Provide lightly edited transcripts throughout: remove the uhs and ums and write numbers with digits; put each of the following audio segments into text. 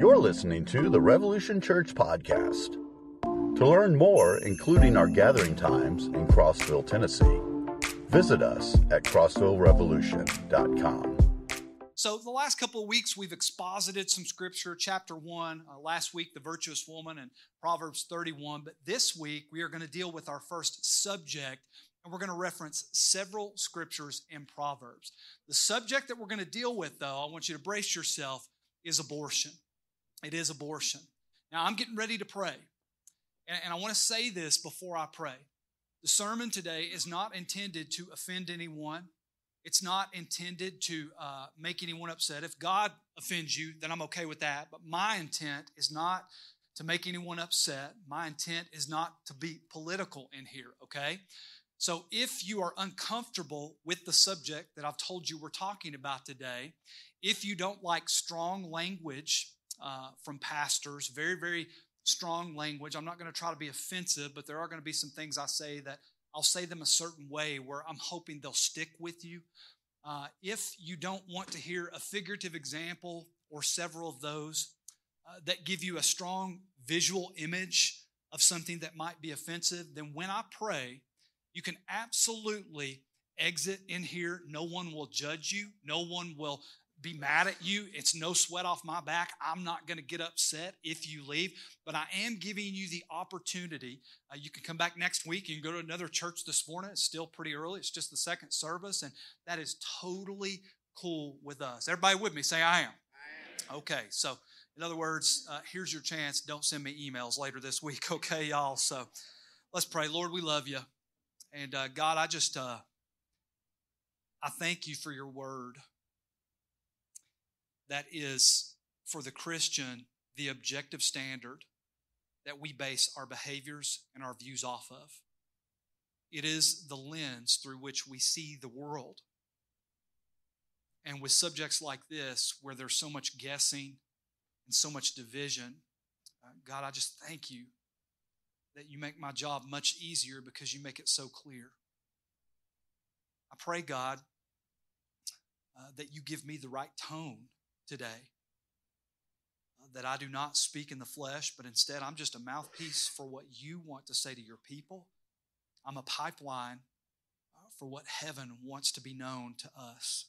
You're listening to the Revolution Church Podcast. To learn more, including our gathering times in Crossville, Tennessee, visit us at crossvillerevolution.com. So the last couple of weeks, we've exposited some scripture, chapter 1. Last week, the virtuous woman and Proverbs 31. But this week, we are going to deal with our first subject, and we're going to reference several scriptures in Proverbs. The subject that we're going to deal with, though, I want you to brace yourself, is abortion. It is abortion. Now, I'm getting ready to pray, and I want to say this before I pray. The sermon today is not intended to offend anyone. It's not intended to make anyone upset. If God offends you, then I'm okay with that. But my intent is not to make anyone upset. My intent is not to be political in here, okay? So if you are uncomfortable with the subject that I've told you we're talking about today, if you don't like strong language from pastors, very, very strong language, I'm not going to try to be offensive, but there are going to be some things I say that I'll say them a certain way where I'm hoping they'll stick with you. If you don't want to hear a figurative example or several of those that give you a strong visual image of something that might be offensive, then when I pray, you can absolutely exit in here. No one will judge you. No one will be mad at you. It's no sweat off my back. I'm not going to get upset if you leave, but I am giving you the opportunity. You can come back next week. You can go to another church this morning. It's still pretty early. It's just the second service, and that is totally cool with us. Everybody with me? Say, I am. Okay, so in other words, here's your chance. Don't send me emails later this week, okay, y'all? So let's pray. Lord, we love you. And God, I thank you for your word. That is, for the Christian, the objective standard that we base our behaviors and our views off of. It is the lens through which we see the world. And with subjects like this, where there's so much guessing and so much division, God, I just thank you that you make my job much easier because you make it so clear. I pray, God, that you give me the right tone today, that I do not speak in the flesh, but instead I'm just a mouthpiece for what you want to say to your people. I'm a pipeline for what heaven wants to be known to us.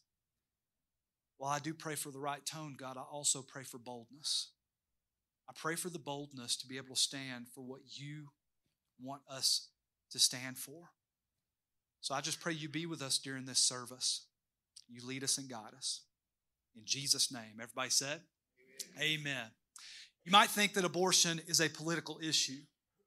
While I do pray for the right tone, God, I also pray for boldness. I pray for the boldness to be able to stand for what you want us to stand for. So I just pray you be with us during this service. You lead us and guide us. In Jesus' name. Everybody said? Amen. You might think that abortion is a political issue,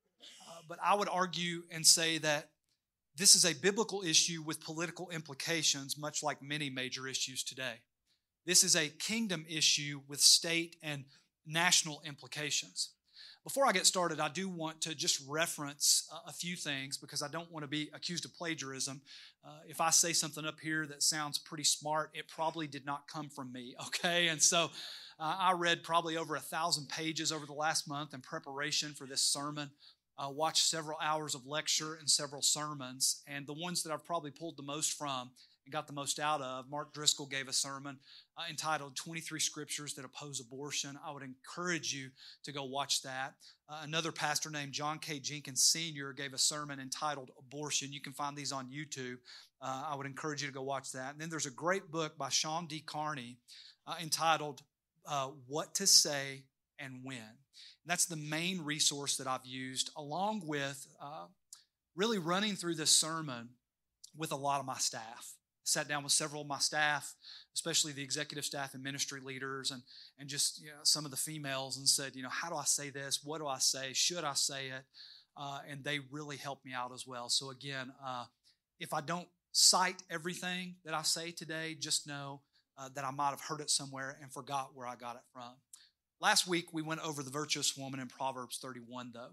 but I would argue and say that this is a biblical issue with political implications, much like many major issues today. This is a kingdom issue with state and national implications. Before I get started, I do want to just reference a few things because I don't want to be accused of plagiarism. If I say something up here that sounds pretty smart, it probably did not come from me, okay? And so I read probably over 1,000 pages over the last month in preparation for this sermon. Watched several hours of lecture and several sermons, and the ones that I've probably pulled the most from and got the most out of, Mark Driscoll gave a sermon entitled 23 Scriptures That Oppose Abortion. I would encourage you to go watch that. Another pastor named John K. Jenkins Sr. gave a sermon entitled Abortion. You can find these on YouTube. I would encourage you to go watch that. And then there's a great book by Sean D. Carney entitled What to Say and When. And that's the main resource that I've used, along with really running through this sermon with a lot of my staff. Sat down with several of my staff, especially the executive staff and ministry leaders, and just some of the females, and said, how do I say this? What do I say? Should I say it? And they really helped me out as well. So again, if I don't cite everything that I say today, just know that I might have heard it somewhere and forgot where I got it from. Last week, we went over the virtuous woman in Proverbs 31, though.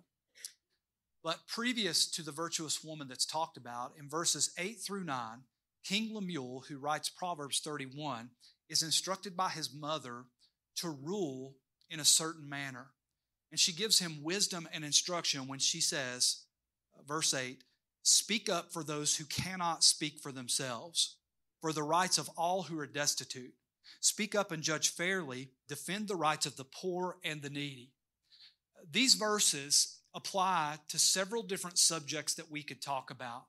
But previous to the virtuous woman that's talked about, in verses 8 through 9, King Lemuel, who writes Proverbs 31, is instructed by his mother to rule in a certain manner. And she gives him wisdom and instruction when she says, verse 8, "Speak up for those who cannot speak for themselves, for the rights of all who are destitute. Speak up and judge fairly. Defend the rights of the poor and the needy. These verses apply to several different subjects that we could talk about.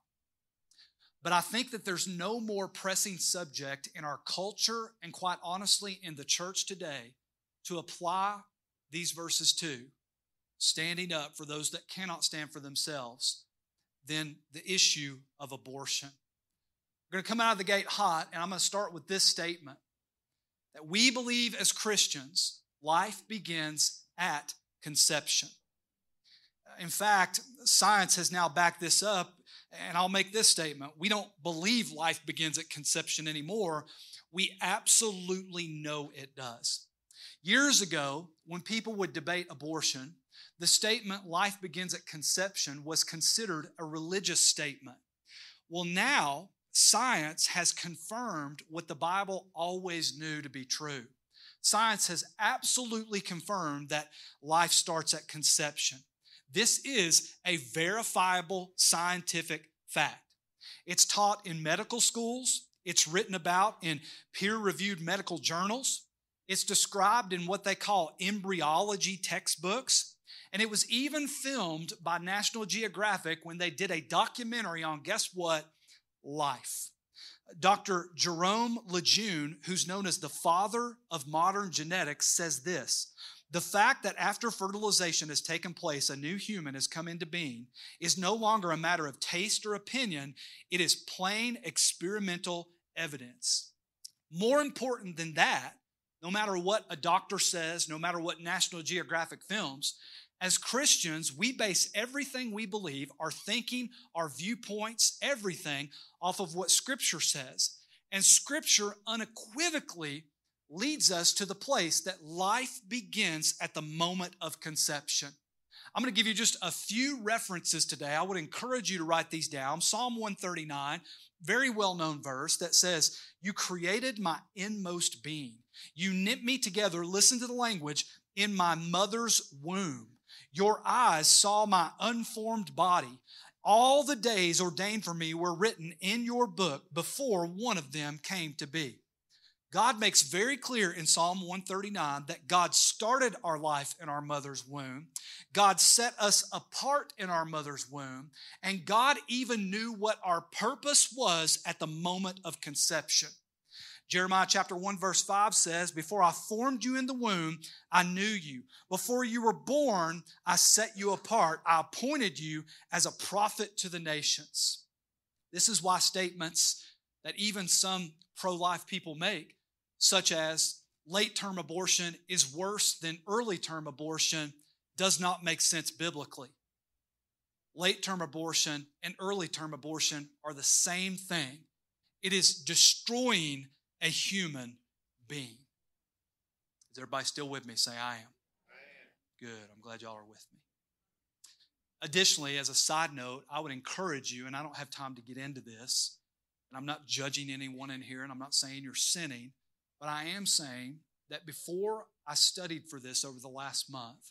But I think that there's no more pressing subject in our culture and quite honestly in the church today to apply these verses to, standing up for those that cannot stand for themselves, than the issue of abortion. We're going to come out of the gate hot, and I'm going to start with this statement, that we believe as Christians, life begins at conception. In fact, science has now backed this up, and I'll make this statement. We don't believe life begins at conception anymore. We absolutely know it does. Years ago, when people would debate abortion, the statement life begins at conception was considered a religious statement. Well, now science has confirmed what the Bible always knew to be true. Science has absolutely confirmed that life starts at conception. This is a verifiable scientific fact. It's taught in medical schools. It's written about in peer-reviewed medical journals. It's described in what they call embryology textbooks. And it was even filmed by National Geographic when they did a documentary on, guess what? Life. Dr. Jerome Lejeune, who's known as the father of modern genetics, says this: the fact that after fertilization has taken place, a new human has come into being is no longer a matter of taste or opinion. It is plain experimental evidence. More important than that, no matter what a doctor says, no matter what National Geographic films, as Christians, we base everything we believe, our thinking, our viewpoints, everything off of what Scripture says. And Scripture unequivocally leads us to the place that life begins at the moment of conception. I'm going to give you just a few references today. I would encourage you to write these down. Psalm 139, very well-known verse that says, "You created my inmost being. You knit me together," listen to the language, "in my mother's womb. Your eyes saw my unformed body. All the days ordained for me were written in your book before one of them came to be." God makes very clear in Psalm 139 that God started our life in our mother's womb. God set us apart in our mother's womb. And God even knew what our purpose was at the moment of conception. Jeremiah chapter 1 verse 5 says, "Before I formed you in the womb, I knew you. Before you were born, I set you apart. I appointed you as a prophet to the nations." This is why statements that even some pro-life people make, such as late-term abortion is worse than early-term abortion, does not make sense biblically. Late-term abortion and early-term abortion are the same thing. It is destroying a human being. Is everybody still with me? Say, "I am." Good. I'm glad y'all are with me. Additionally, as a side note, I would encourage you, and I don't have time to get into this, and I'm not judging anyone in here, and I'm not saying you're sinning, but I am saying that before I studied for this over the last month,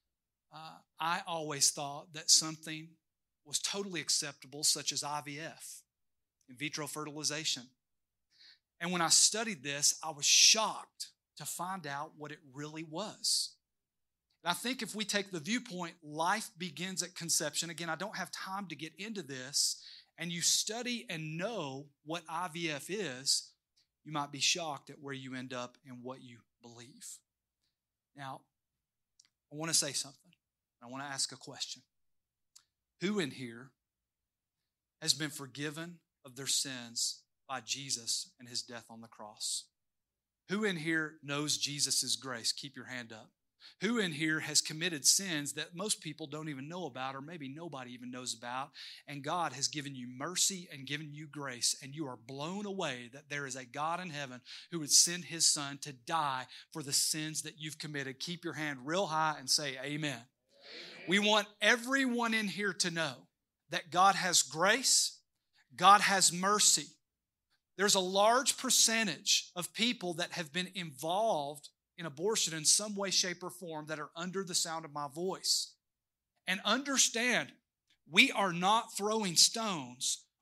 I always thought that something was totally acceptable, such as IVF, in vitro fertilization. And when I studied this, I was shocked to find out what it really was. And I think if we take the viewpoint, life begins at conception. Again, I don't have time to get into this. And you study and know what IVF is, you might be shocked at where you end up and what you believe. Now, I want to say something. I want to ask a question. Who in here has been forgiven of their sins by Jesus and his death on the cross? Who in here knows Jesus' grace? Keep your hand up. Who in here has committed sins that most people don't even know about, or maybe nobody even knows about, and God has given you mercy and given you grace, and you are blown away that there is a God in heaven who would send his son to die for the sins that you've committed? Keep your hand real high and say amen. We want everyone in here to know that God has grace, God has mercy. There's a large percentage of people that have been involved in abortion in some way, shape, or form that are under the sound of my voice. And understand, we are not throwing stones.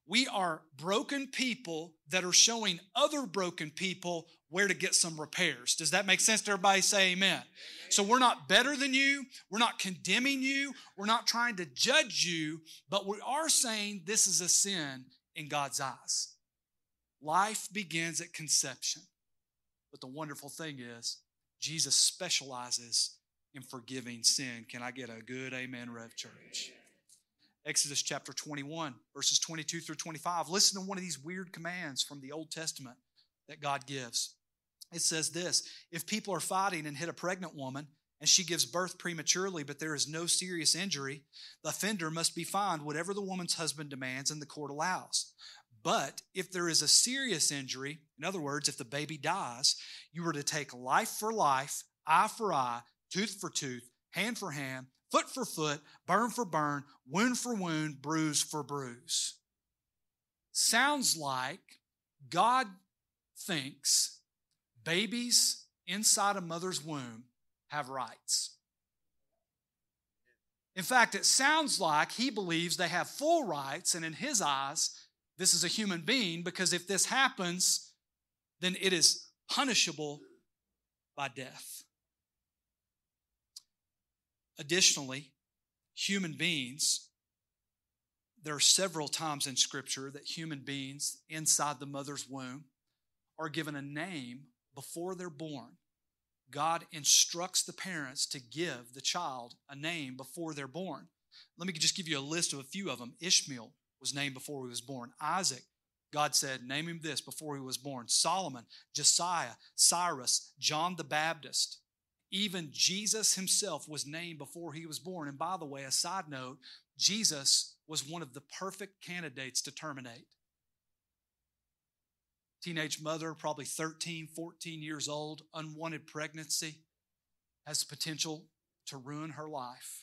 We are broken people that are showing other broken people where to get some repairs. Does that make sense to everybody? Say amen. So we're not better than you. We're not condemning you. We're not trying to judge you, but we are saying this is a sin in God's eyes. Life begins at conception. But the wonderful thing is, Jesus specializes in forgiving sin. Can I get a good amen, Rev Church? Exodus chapter 21, verses 22 through 25. Listen to one of these weird commands from the Old Testament that God gives. It says this: if people are fighting and hit a pregnant woman and she gives birth prematurely, but there is no serious injury, the offender must be fined whatever the woman's husband demands and the court allows. But if there is a serious injury, in other words, if the baby dies, you are to take life for life, eye for eye, tooth for tooth, hand for hand, foot for foot, burn for burn, wound for wound, bruise for bruise. Sounds like God thinks babies inside a mother's womb have rights. In fact, it sounds like he believes they have full rights, and in his eyes, this is a human being, because if this happens, then it is punishable by death. Additionally, human beings, there are several times in Scripture that human beings inside the mother's womb are given a name before they're born. God instructs the parents to give the child a name before they're born. Let me just give you a list of a few of them. Ishmael was named before he was born. Isaac, God said, name him this before he was born. Solomon, Josiah, Cyrus, John the Baptist. Even Jesus himself was named before he was born. And by the way, a side note, Jesus was one of the perfect candidates to terminate. Teenage mother, probably 13, 14 years old, unwanted pregnancy, has the potential to ruin her life.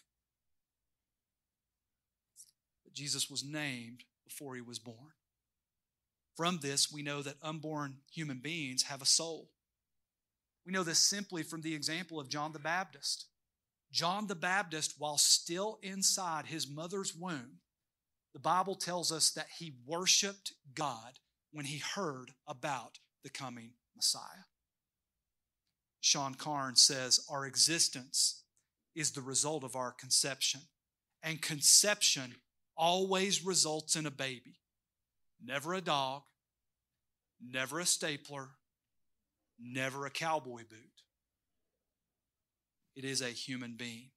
But Jesus was named before he was born. From this, we know that unborn human beings have a soul. We know this simply from the example of John the Baptist. John the Baptist, while still inside his mother's womb, the Bible tells us that he worshiped God when he heard about the coming Messiah. Sean Carnes says, our existence is the result of our conception, and conception always results in a baby. Never a dog, never a stapler, never a cowboy boot. It is a human being.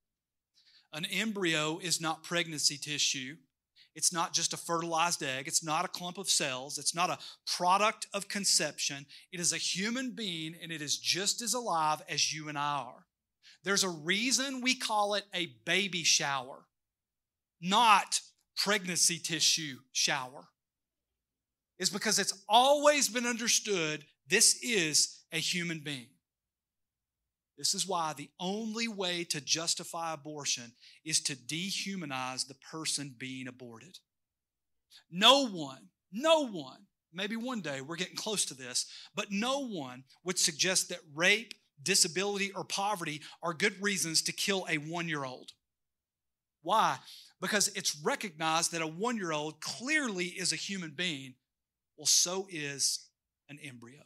An embryo is not pregnancy tissue. It's not just a fertilized egg. It's not a clump of cells. It's not a product of conception. It is a human being, and it is just as alive as you and I are. There's a reason we call it a baby shower, not pregnancy tissue shower. It's because it's always been understood this is a human being. This is why the only way to justify abortion is to dehumanize the person being aborted. No one, maybe one day we're getting close to this, but no one would suggest that rape, disability, or poverty are good reasons to kill a 1-year-old. Why? Because it's recognized that a 1-year-old clearly is a human being. Well, so is an embryo.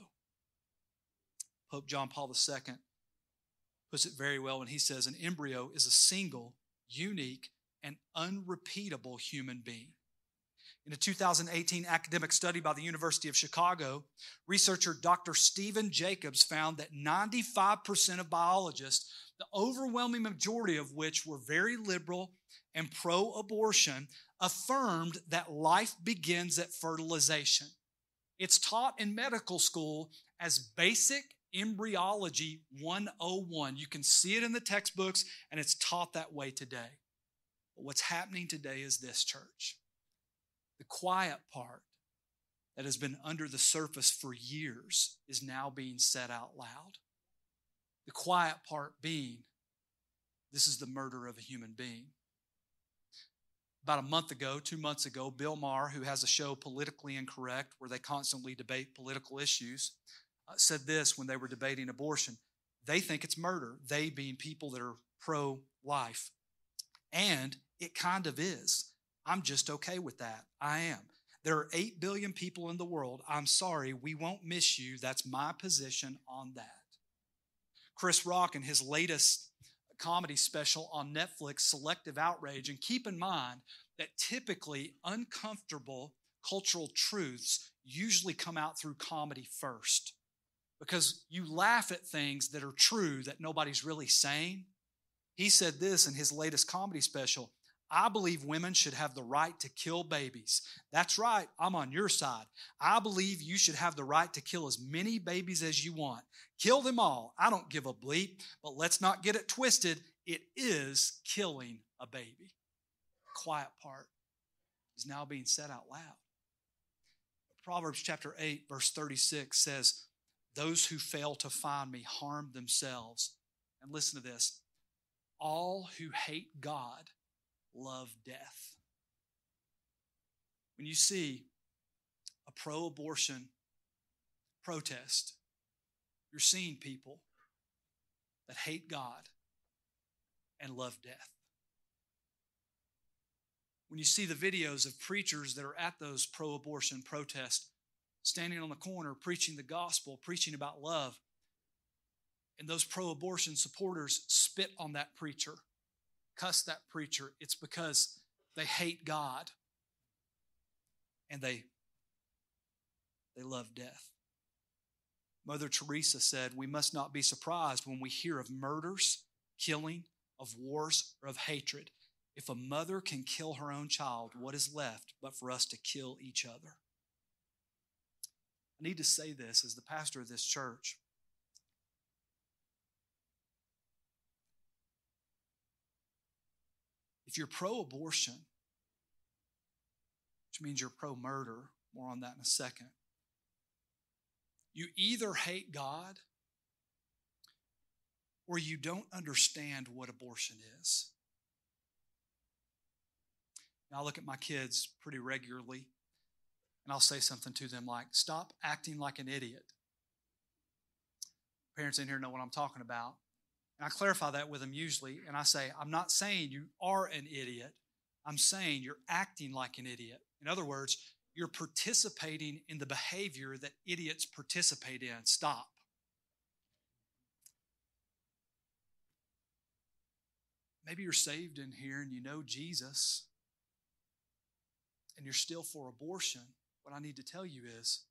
Pope John Paul II puts it very well when he says an embryo is a single, unique, and unrepeatable human being. In a 2018 academic study by the University of Chicago, researcher Dr. Stephen Jacobs found that 95% of biologists, the overwhelming majority of which were very liberal and pro-abortion, affirmed that life begins at fertilization. It's taught in medical school as basic embryology 101. You can see it in the textbooks, and it's taught that way today. But what's happening today is this, church. The quiet part that has been under the surface for years is now being said out loud. The quiet part being, this is the murder of a human being. About a month ago, 2 months ago, Bill Maher, who has a show Politically Incorrect, where they constantly debate political issues, said this when they were debating abortion. They think it's murder, they being people that are pro-life. And it kind of is. I'm just okay with that. I am. There are 8 billion people in the world. I'm sorry, we won't miss you. That's my position on that. Chris Rock in his latest comedy special on Netflix, Selective Outrage, and keep in mind that typically uncomfortable cultural truths usually come out through comedy first, because you laugh at things that are true that nobody's really saying. He said this in his latest comedy special: I believe women should have the right to kill babies. That's right, I'm on your side. I believe you should have the right to kill as many babies as you want. Kill them all. I don't give a bleep, but let's not get it twisted. It is killing a baby. The quiet part is now being said out loud. Proverbs chapter 8, verse 36 says, those who fail to find me harm themselves. And listen to this: all who hate God love death. When you see a pro-abortion protest, you're seeing people that hate God and love death. When you see the videos of preachers that are at those pro-abortion protests, standing on the corner, preaching the gospel, preaching about love, and those pro-abortion supporters spit on that preacher, cuss that preacher, it's because they hate God and they love death. Mother Teresa said, we must not be surprised when we hear of murders, killing, of wars, or of hatred. If a mother can kill her own child, what is left but for us to kill each other? I need to say this as the pastor of this church. If you're pro-abortion, which means you're pro-murder, more on that in a second, you either hate God or you don't understand what abortion is. Now, I look at my kids pretty regularly, and I'll say something to them like, stop acting like an idiot. Parents in here know what I'm talking about. And I clarify that with them usually, and I say, I'm not saying you are an idiot. I'm saying you're acting like an idiot. In other words, you're participating in the behavior that idiots participate in. Stop. Maybe you're saved in here and you know Jesus, and you're still for abortion. What I need to tell you is,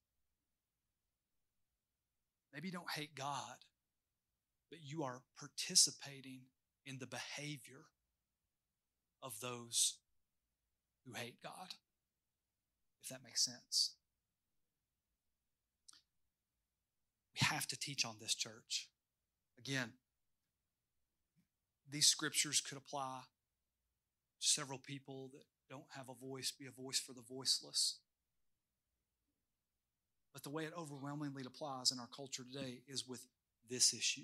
maybe you don't hate God, but you are participating in the behavior of those who hate God, if that makes sense. We have to teach on this, church. Again, these scriptures could apply to several people that don't have a voice, be a voice for the voiceless. But the way it overwhelmingly applies in our culture today is with this issue.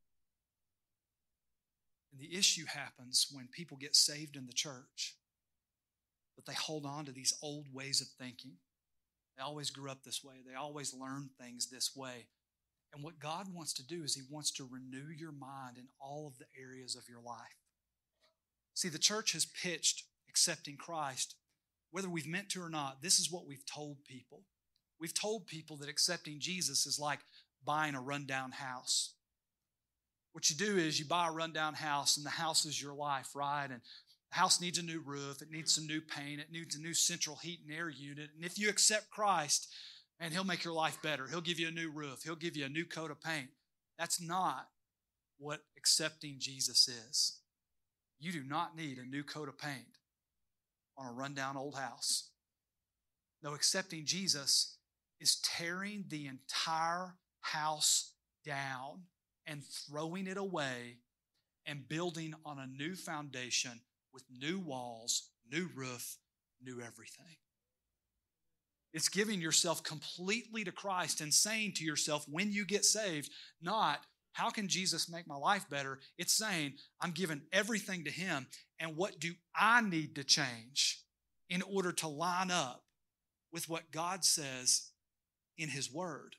And the issue happens when people get saved in the church, but they hold on to these old ways of thinking. They always grew up this way. They always learned things this way. And what God wants to do is He wants to renew your mind in all of the areas of your life. See, the church has pitched accepting Christ, whether we've meant to or not. This is what we've told people. We've told people that accepting Jesus is like buying a rundown house. What you do is you buy a rundown house, and the house is your life, right? And the house needs a new roof. It needs some new paint. It needs a new central heat and air unit. And if you accept Christ, and He'll make your life better. He'll give you a new roof. He'll give you a new coat of paint. That's not what accepting Jesus is. You do not need a new coat of paint on a rundown old house. No, accepting Jesus is tearing the entire house down and throwing it away and building on a new foundation with new walls, new roof, new everything. It's giving yourself completely to Christ and saying to yourself when you get saved, not, how can Jesus make my life better? It's saying, I'm giving everything to Him, and what do I need to change in order to line up with what God says in His Word?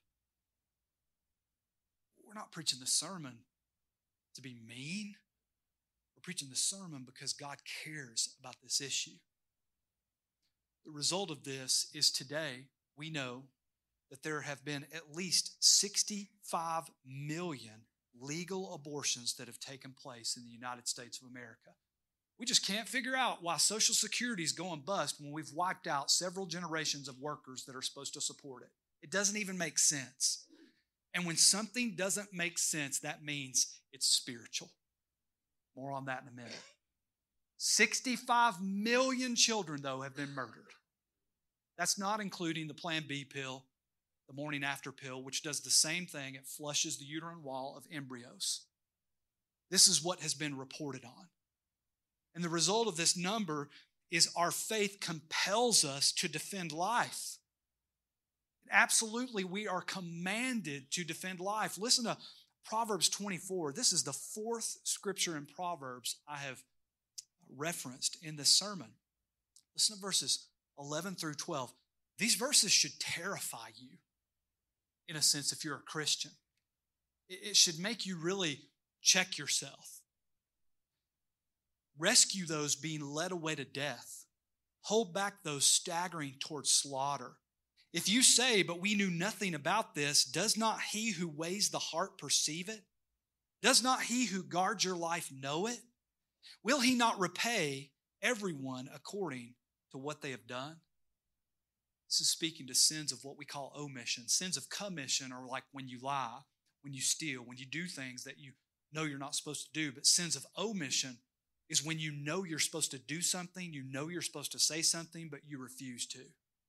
We're not preaching the sermon to be mean. We're preaching the sermon because God cares about this issue. The result of this is today we know that there have been at least 65 million legal abortions that have taken place in the United States of America. We just can't figure out why Social Security is going bust when we've wiped out several generations of workers that are supposed to support it. It doesn't even make sense. And when something doesn't make sense, that means it's spiritual. More on that in a minute. 65 million children, though, have been murdered. That's not including the Plan B pill, the morning after pill, which does the same thing. It flushes the uterine wall of embryos. This is what has been reported on. And the result of this number is our faith compels us to defend life. Absolutely, we are commanded to defend life. Listen to Proverbs 24. This is the fourth scripture in Proverbs I have referenced in this sermon. Listen to verses 11 through 12. These verses should terrify you, in a sense, if you're a Christian. It should make you really check yourself. Rescue those being led away to death. Hold back those staggering towards slaughter. If you say, but we knew nothing about this, does not he who weighs the heart perceive it? Does not he who guards your life know it? Will he not repay everyone according to what they have done? This is speaking to sins of what we call omission. Sins of commission are like when you lie, when you steal, when you do things that you know you're not supposed to do. But sins of omission is when you know you're supposed to do something, you know you're supposed to say something, but you refuse to.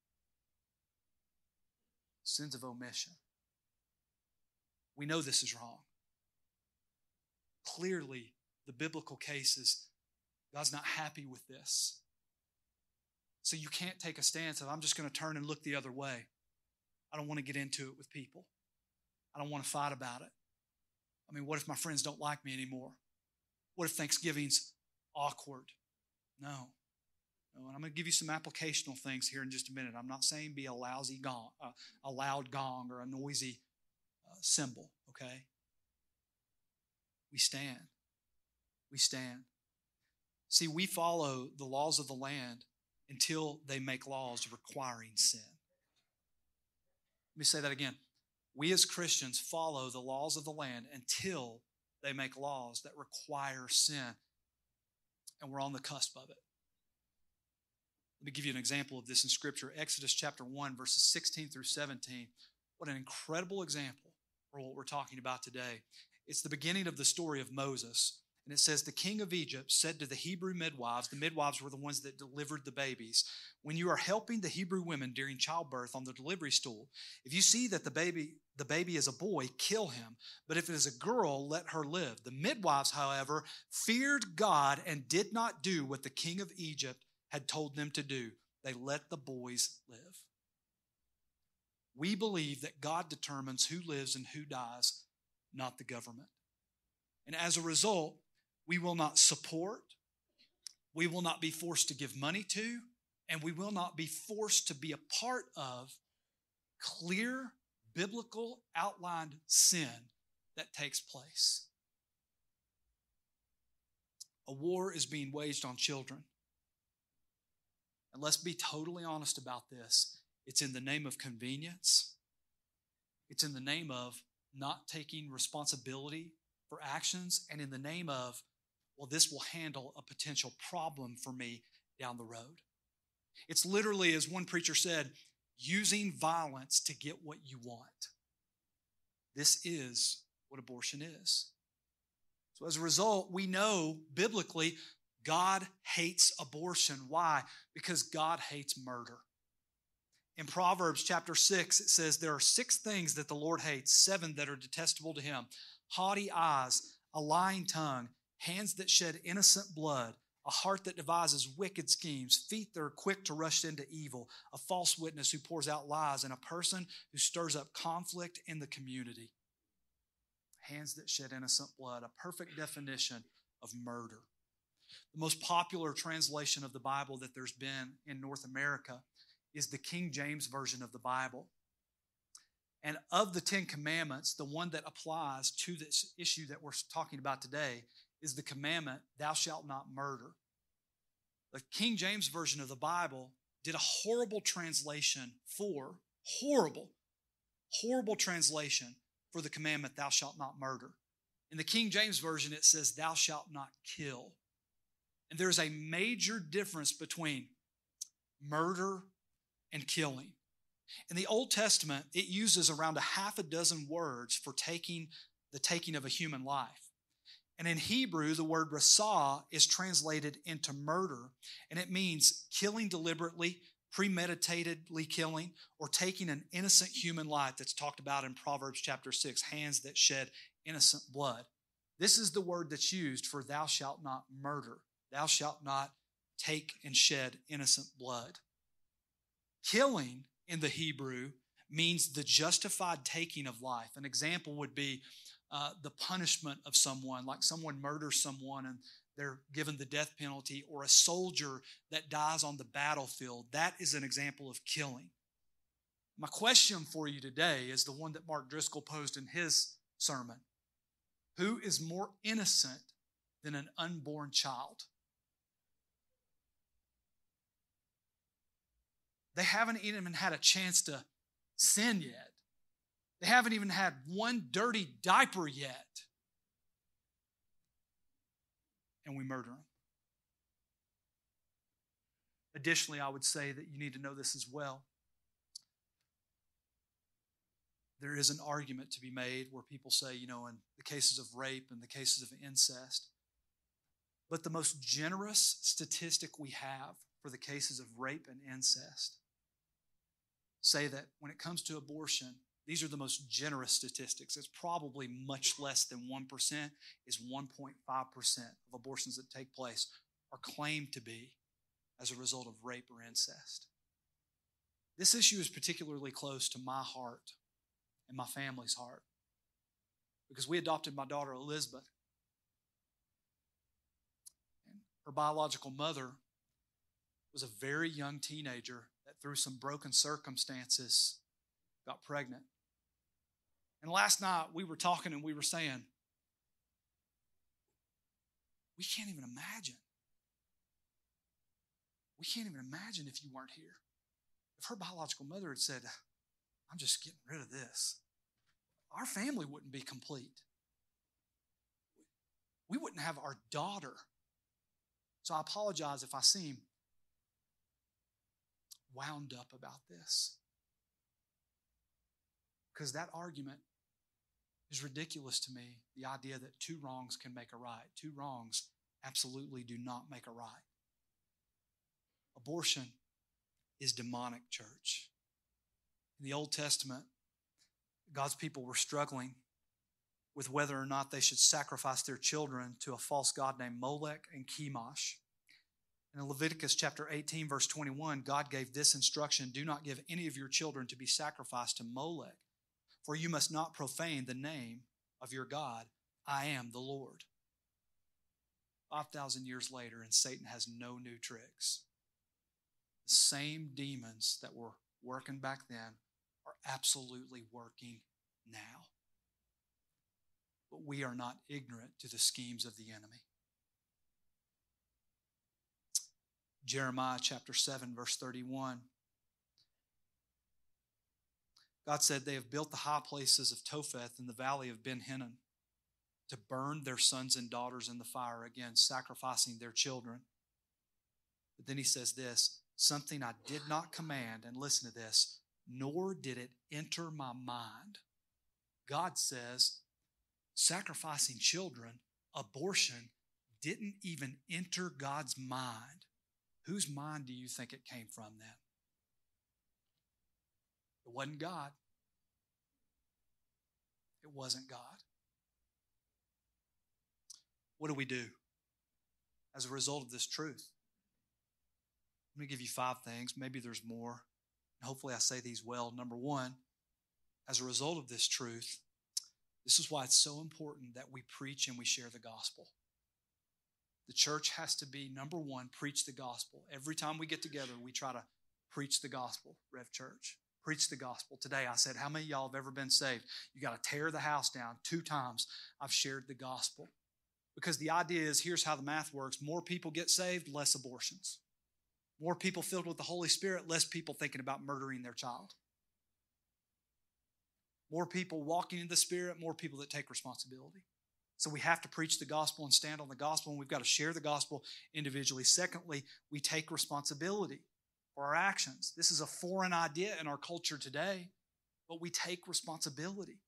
Sins of omission. We know this is wrong. Clearly, the biblical case is God's not happy with this. So you can't take a stance of, I'm just going to turn and look the other way. I don't want to get into it with people. I don't want to fight about it. I mean, what if my friends don't like me anymore? What if Thanksgiving's awkward? No. And I'm going to give you some applicational things here in just a minute. I'm not saying be a lousy gong, a loud gong or a noisy cymbal, okay? We stand. We stand. See, we follow the laws of the land until they make laws requiring sin. Let me say that again. We as Christians follow the laws of the land until they make laws that require sin. And we're on the cusp of it. Let me give you an example of this in Scripture. Exodus chapter 1, verses 16 through 17. What an incredible example for what we're talking about today. It's the beginning of the story of Moses. And it says, the king of Egypt said to the Hebrew midwives, the midwives were the ones that delivered the babies, when you are helping the Hebrew women during childbirth on the delivery stool, if you see that the baby is a boy, kill him. But if it is a girl, let her live. The midwives, however, feared God and did not do what the king of Egypt had told them to do. They let the boys live. We believe that God determines who lives and who dies, not the government. And as a result, we will not support, we will not be forced to give money to, and we will not be forced to be a part of clear, biblical, outlined sin that takes place. A war is being waged on children. And let's be totally honest about this. It's in the name of convenience. It's in the name of not taking responsibility for actions, and in the name of, well, this will handle a potential problem for me down the road. It's literally, as one preacher said, using violence to get what you want. This is what abortion is. So as a result, we know biblically God hates abortion. Why? Because God hates murder. In Proverbs chapter 6, it says there are 6 things that the Lord hates, 7 that are detestable to him. Haughty eyes, a lying tongue, hands that shed innocent blood, a heart that devises wicked schemes, feet that are quick to rush into evil, a false witness who pours out lies, and a person who stirs up conflict in the community. Hands that shed innocent blood, a perfect definition of murder. The most popular translation of the Bible that there's been in North America is the King James Version of the Bible. And of the 10 commandments, the one that applies to this issue that we're talking about today is the commandment, thou shalt not murder. The King James Version of the Bible did a horrible translation horrible translation for the commandment, thou shalt not murder. In the King James Version, it says, thou shalt not kill. And there's a major difference between murder and killing. In the Old Testament, it uses around a half a dozen words for the taking of a human life. And in Hebrew, the word rasah is translated into murder, and it means killing deliberately, premeditatedly killing, or taking an innocent human life that's talked about in Proverbs chapter 6, hands that shed innocent blood. This is the word that's used for thou shalt not murder. Thou shalt not take and shed innocent blood. Killing in the Hebrew means the justified taking of life. An example would be the punishment of someone, like someone murders someone and they're given the death penalty, or a soldier that dies on the battlefield. That is an example of killing. My question for you today is the one that Mark Driscoll posed in his sermon. Who is more innocent than an unborn child? They haven't even had a chance to sin yet. They haven't even had one dirty diaper yet. And we murder them. Additionally, I would say that you need to know this as well. There is an argument to be made where people say, in the cases of rape and the cases of incest, but the most generous statistic we have for the cases of rape and incest say that when it comes to abortion, these are the most generous statistics. It's probably much less than 1%, is 1.5% of abortions that take place are claimed to be as a result of rape or incest. This issue is particularly close to my heart and my family's heart because we adopted my daughter Elizabeth. And her biological mother was a very young teenager that through some broken circumstances got pregnant. And last night we were talking and we were saying, we can't even imagine. We can't even imagine if you weren't here. If her biological mother had said, I'm just getting rid of this, our family wouldn't be complete. We wouldn't have our daughter. So I apologize if I seem wound up about this. Because that argument is ridiculous to me, the idea that two wrongs can make a right. Two wrongs absolutely do not make a right. Abortion is demonic, church. In the Old Testament, God's people were struggling with whether or not they should sacrifice their children to a false god named Molech and Chemosh. In Leviticus chapter 18, verse 21, God gave this instruction, do not give any of your children to be sacrificed to Molech, for you must not profane the name of your God. I am the Lord. 5,000 years later, and Satan has no new tricks. The same demons that were working back then are absolutely working now. But we are not ignorant to the schemes of the enemy. Jeremiah chapter 7, verse 31. God said, they have built the high places of Topheth in the valley of Ben Hinnom to burn their sons and daughters in the fire, again, sacrificing their children. But then he says this, something I did not command, and listen to this, nor did it enter my mind. God says, sacrificing children, abortion, didn't even enter God's mind. Whose mind do you think it came from then? It wasn't God. It wasn't God. What do we do as a result of this truth? I'm going to give you 5 things. Maybe there's more. And hopefully I say these well. Number 1, as a result of this truth, this is why it's so important that we preach and we share the gospel. The church has to be, number 1, preach the gospel. Every time we get together, we try to preach the gospel, Rev Church. Preach the gospel. Today I said, how many of y'all have ever been saved? You got to tear the house down. 2 times I've shared the gospel. Because the idea is, here's how the math works. More people get saved, less abortions. More people filled with the Holy Spirit, less people thinking about murdering their child. More people walking in the Spirit, more people that take responsibility. So we have to preach the gospel and stand on the gospel, and we've got to share the gospel individually. Secondly, we take responsibility for our actions. This is a foreign idea in our culture today, but we take responsibility.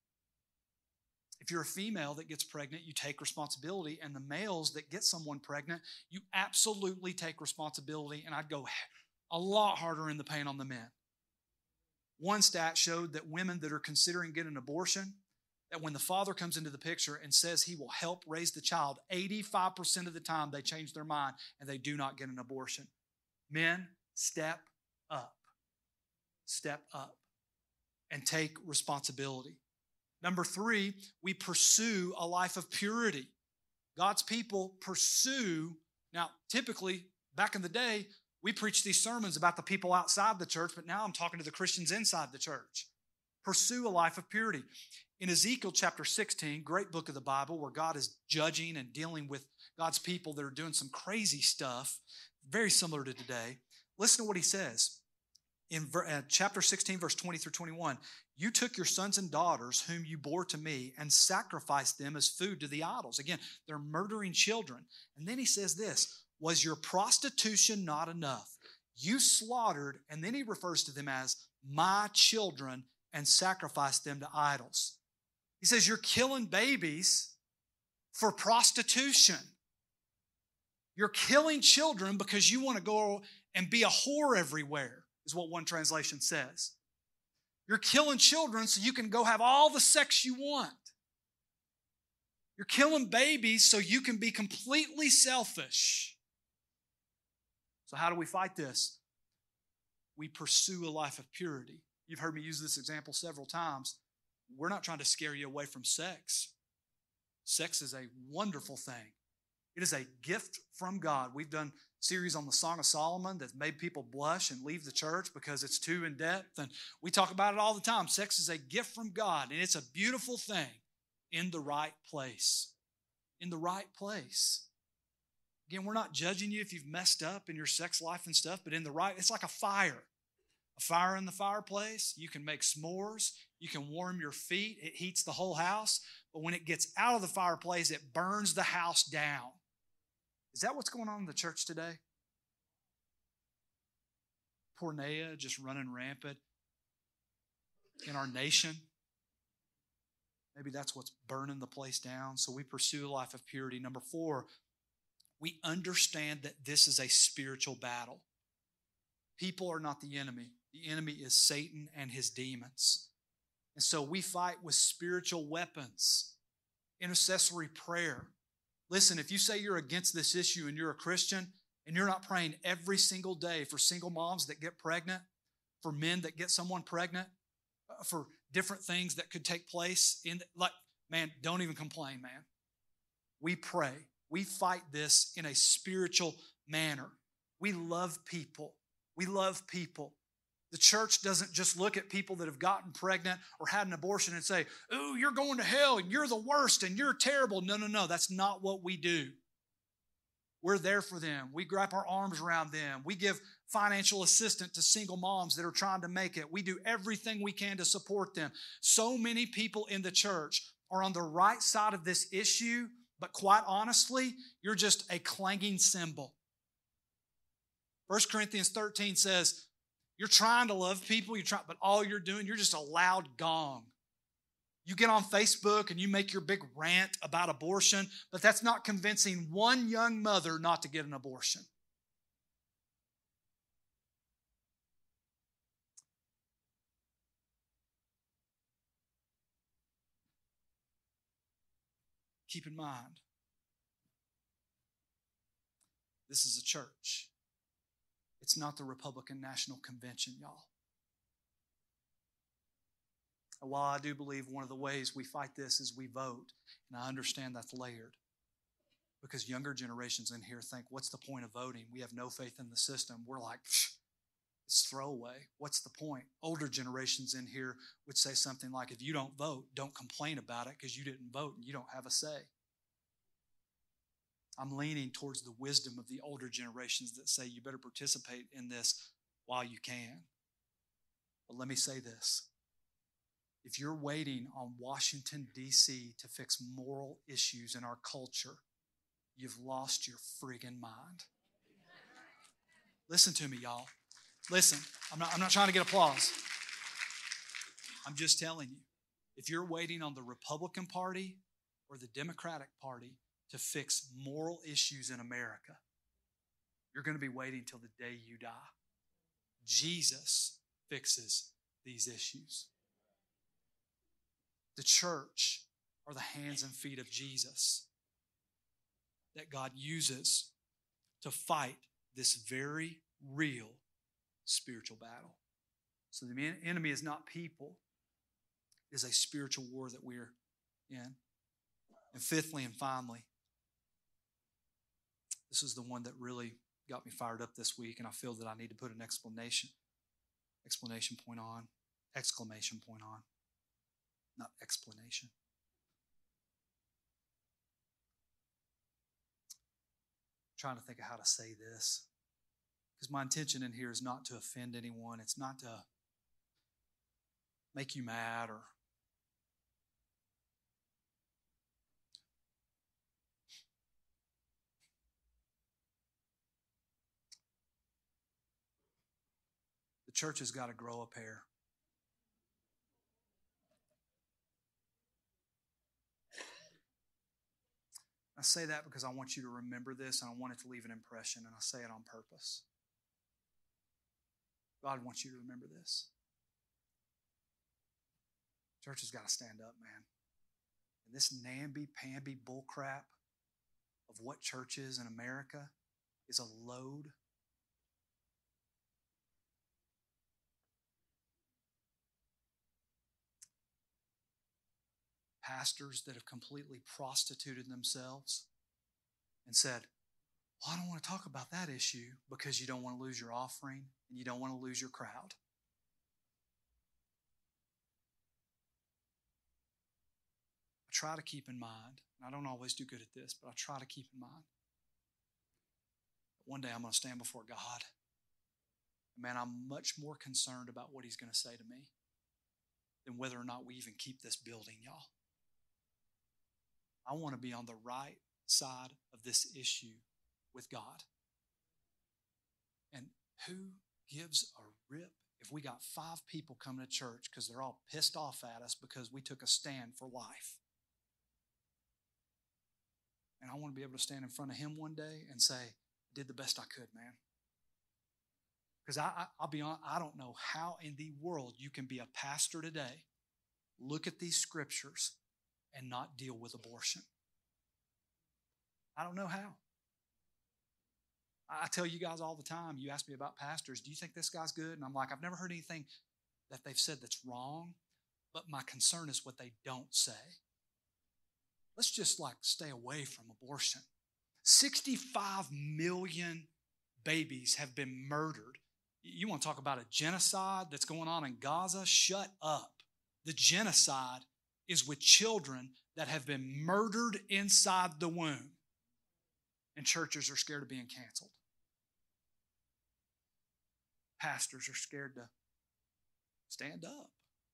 If you're a female that gets pregnant, you take responsibility, and the males that get someone pregnant, you absolutely take responsibility, and I'd go a lot harder in the paint on the men. One stat showed that women that are considering getting an abortion, that when the father comes into the picture and says he will help raise the child, 85% of the time they change their mind and they do not get an abortion. Men, step up. Step up and take responsibility. Number 3, we pursue a life of purity. God's people pursue. Now, typically, back in the day, we preached these sermons about the people outside the church, but now I'm talking to the Christians inside the church. Pursue a life of purity. In Ezekiel chapter 16, great book of the Bible, where God is judging and dealing with God's people that are doing some crazy stuff, very similar to today. Listen to what he says. In chapter 16, verse 20 through 21, you took your sons and daughters whom you bore to me and sacrificed them as food to the idols. Again, they're murdering children. And then he says this, was your prostitution not enough? You slaughtered, and then he refers to them as my children and sacrificed them to idols. He says you're killing babies for prostitution. You're killing children because you want to go and be a whore everywhere, is what one translation says. You're killing children so you can go have all the sex you want. You're killing babies so you can be completely selfish. So how do we fight this? We pursue a life of purity. You've heard me use this example several times. We're not trying to scare you away from sex. Sex is a wonderful thing. It is a gift from God. We've done series on the Song of Solomon that's made people blush and leave the church because it's too in depth. And we talk about it all the time. Sex is a gift from God, and it's a beautiful thing in the right place. In the right place. Again, we're not judging you if you've messed up in your sex life and stuff, but in the right, it's like a fire. A fire in the fireplace, you can make s'mores, you can warm your feet, it heats the whole house, but when it gets out of the fireplace, it burns the house down. Is that what's going on in the church today? Porneia just running rampant in our nation. Maybe that's what's burning the place down. So we pursue a life of purity. Number 4, we understand that this is a spiritual battle. People are not the enemy. The enemy is Satan and his demons. And so we fight with spiritual weapons, intercessory prayer. Listen, if you say you're against this issue and you're a Christian and you're not praying every single day for single moms that get pregnant, for men that get someone pregnant, for different things that could take place, man, don't even complain, man. We pray. We fight this in a spiritual manner. We love people. We love people. The church doesn't just look at people that have gotten pregnant or had an abortion and say, "Ooh, you're going to hell and you're the worst and you're terrible." No. That's not what we do. We're there for them. We wrap our arms around them. We give financial assistance to single moms that are trying to make it. We do everything we can to support them. So many people in the church are on the right side of this issue, but quite honestly, you're just a clanging cymbal. 1 Corinthians 13 says, you're trying to love people, but all you're doing, you're just a loud gong. You get on Facebook and you make your big rant about abortion, but that's not convincing one young mother not to get an abortion. Keep in mind, this is a church. It's not the Republican National Convention, y'all. And while I do believe one of the ways we fight this is we vote, and I understand that's layered, because younger generations in here think, what's the point of voting? We have no faith in the system. We're like, it's throwaway. What's the point? Older generations in here would say something like, if you don't vote, don't complain about it because you didn't vote and you don't have a say. I'm leaning towards the wisdom of the older generations that say you better participate in this while you can. But let me say this. If you're waiting on Washington, D.C. to fix moral issues in our culture, you've lost your friggin' mind. Listen to me, y'all. Listen, I'm not trying to get applause. I'm just telling you, if you're waiting on the Republican Party or the Democratic Party to fix moral issues in America, you're going to be waiting till the day you die. Jesus fixes these issues. The church are the hands and feet of Jesus that God uses to fight this very real spiritual battle. So the enemy is not people. It is a spiritual war that we're in. And fifthly and finally, this is the one that really got me fired up this week, and I feel that I need to put an exclamation point on, not explanation. I'm trying to think of how to say this, because my intention in here is not to offend anyone. It's not to make you mad or the church has got to grow a pair. I say that because I want you to remember this and I want it to leave an impression, and I say it on purpose. God wants you to remember this. Church has got to stand up, man. And this namby-pamby bullcrap of what church is in America is a load. Pastors that have completely prostituted themselves and said, well, I don't want to talk about that issue because you don't want to lose your offering and you don't want to lose your crowd. I try to keep in mind, and I don't always do good at this, but I try to keep in mind, one day I'm going to stand before God. And man, I'm much more concerned about what He's going to say to me than whether or not we even keep this building, y'all. I want to be on the right side of this issue with God. And who gives a rip if we got 5 people coming to church because they're all pissed off at us because we took a stand for life? And I want to be able to stand in front of Him one day and say, I did the best I could, man. Because I'll be honest, I don't know how in the world you can be a pastor today, look at these scriptures, and not deal with abortion. I don't know how. I tell you guys all the time, you ask me about pastors, do you think this guy's good? And I'm like, I've never heard anything that they've said that's wrong, but my concern is what they don't say. Let's just stay away from abortion. 65 million babies have been murdered. You want to talk about a genocide that's going on in Gaza? Shut up. The genocide is with children that have been murdered inside the womb. And churches are scared of being canceled. Pastors are scared to stand up.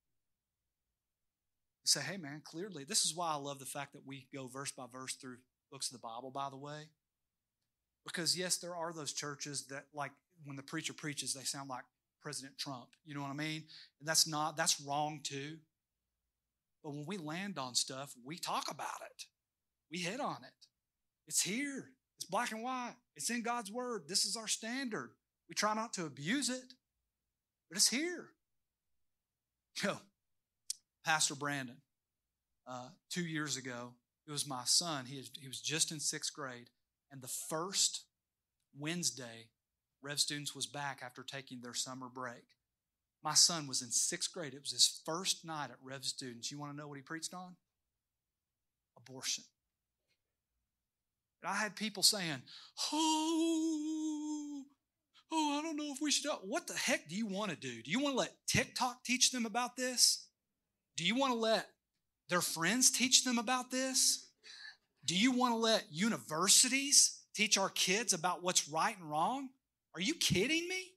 Say, hey man, clearly, this is why I love the fact that we go verse by verse through books of the Bible, by the way. Because yes, there are those churches that when the preacher preaches, they sound like President Trump. You know what I mean? And that's wrong too. But when we land on stuff, we talk about it. We hit on it. It's here. It's black and white. It's in God's Word. This is our standard. We try not to abuse it, but it's here. Pastor Brandon, 2 years ago, it was my son. He was just in 6th grade, and the first Wednesday, Rev students was back after taking their summer break. My son was in 6th grade. It was his first night at Rev Students. You want to know what he preached on? Abortion. And I had people saying, I don't know if we should. What the heck do you want to do? Do you want to let TikTok teach them about this? Do you want to let their friends teach them about this? Do you want to let universities teach our kids about what's right and wrong? Are you kidding me?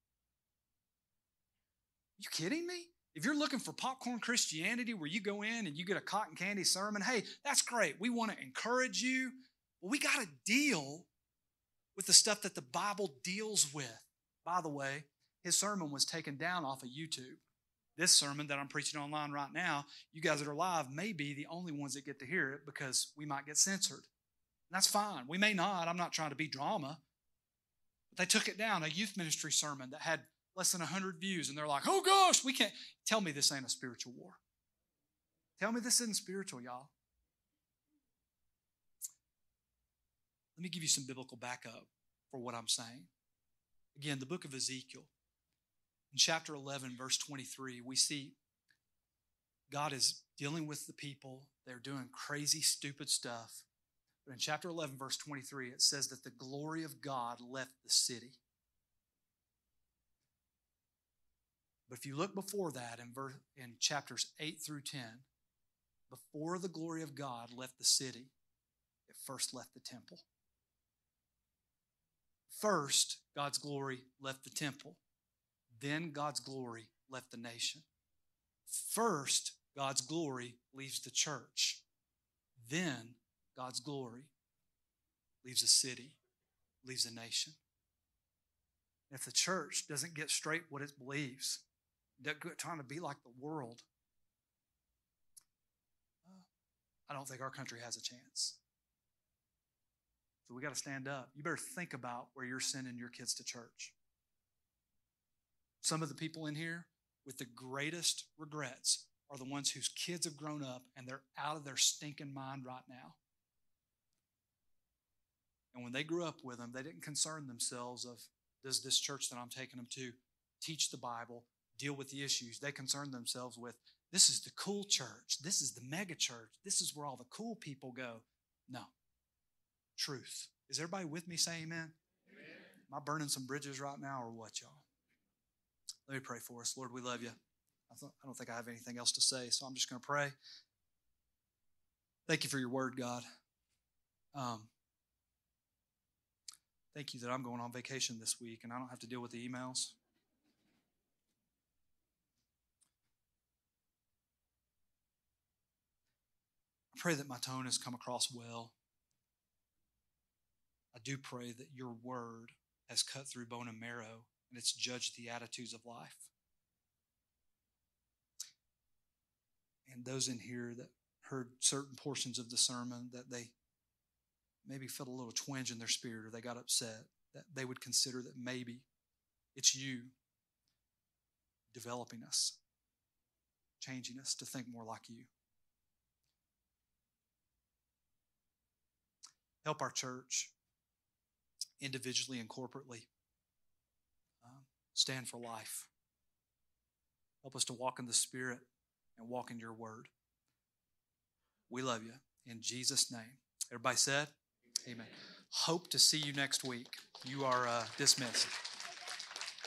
You kidding me? If you're looking for popcorn Christianity where you go in and you get a cotton candy sermon, hey, that's great. We want to encourage you. But we got to deal with the stuff that the Bible deals with. By the way, his sermon was taken down off of YouTube. This sermon that I'm preaching online right now, you guys that are live may be the only ones that get to hear it because we might get censored. And that's fine. We may not. I'm not trying to be drama. But they took it down, a youth ministry sermon that had less than 100 views, and they're like, oh gosh, we can't. Tell me this ain't a spiritual war. Tell me this isn't spiritual, y'all. Let me give you some biblical backup for what I'm saying. Again, the book of Ezekiel. In chapter 11, verse 23, we see God is dealing with the people. They're doing crazy, stupid stuff. But in chapter 11, verse 23, it says that the glory of God left the city. But if you look before that in chapters 8 through 10, before the glory of God left the city, it first left the temple. First, God's glory left the temple. Then God's glory left the nation. First, God's glory leaves the church. Then God's glory leaves a city, leaves a nation. If the church doesn't get straight what it believes, trying to be like the world, I don't think our country has a chance. So we got to stand up. You better think about where you're sending your kids to church. Some of the people in here with the greatest regrets are the ones whose kids have grown up and they're out of their stinking mind right now. And when they grew up with them, they didn't concern themselves of, does this church that I'm taking them to teach the Bible, deal with the issues? They concerned themselves with, this is the cool church. This is the mega church. This is where all the cool people go. No. Truth. Is everybody with me? Say amen. Amen. Am I burning some bridges right now or what, y'all? Let me pray for us. Lord, we love you. I don't think I have anything else to say, so I'm just going to pray. Thank you for your word, God. Thank you that I'm going on vacation this week and I don't have to deal with the emails. I pray that my tone has come across well. I do pray that your word has cut through bone and marrow and it's judged the attitudes of life. And those in here that heard certain portions of the sermon that they maybe felt a little twinge in their spirit or they got upset, that they would consider that maybe it's you developing us, changing us to think more like you. Help our church individually and corporately stand for life. Help us to walk in the Spirit and walk in your word. We love you. In Jesus' name. Everybody said? Amen. Hope to see you next week. You are dismissed.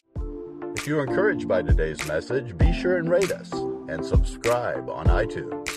If you are encouraged by today's message, be sure and rate us and subscribe on iTunes.